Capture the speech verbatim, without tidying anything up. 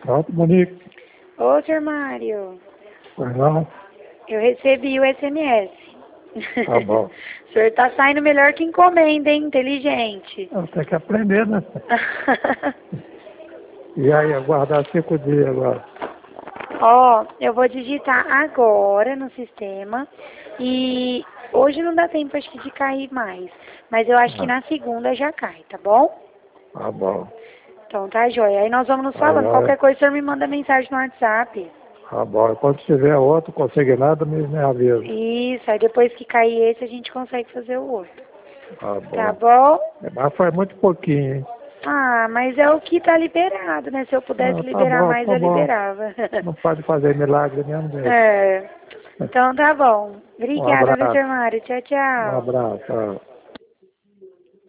Pronto, Monique. Ô, senhor Mário, Pois não? eu recebi o S M S. Tá bom. O senhor tá saindo melhor que encomenda, hein? Inteligente. Eu tenho que aprender, né? E aí, aguardar cinco dias agora. Ó, eu vou digitar agora no sistema e hoje não dá tempo, acho que, de cair mais. Mas eu acho que Ah, na segunda já cai, tá bom? tá bom. Então tá, joia. Aí nós vamos nos Tá falando. jóia. Qualquer coisa, o senhor me manda mensagem no WhatsApp. Tá bom. Quando tiver outro consignado, me, me avisa. Isso, aí depois que cair esse, a gente consegue fazer o outro. Tá Tá bom. bom? É, mas foi muito pouquinho, hein? Ah, mas é o que tá liberado, né? Se eu pudesse Ah, tá liberar bom, mais, tá eu bom. liberava. Não pode fazer milagre mesmo, Deus. É. Então tá bom. Um Obrigada, viu, abraço. senhor Mário? Tchau, Um tchau. abraço. Tchau.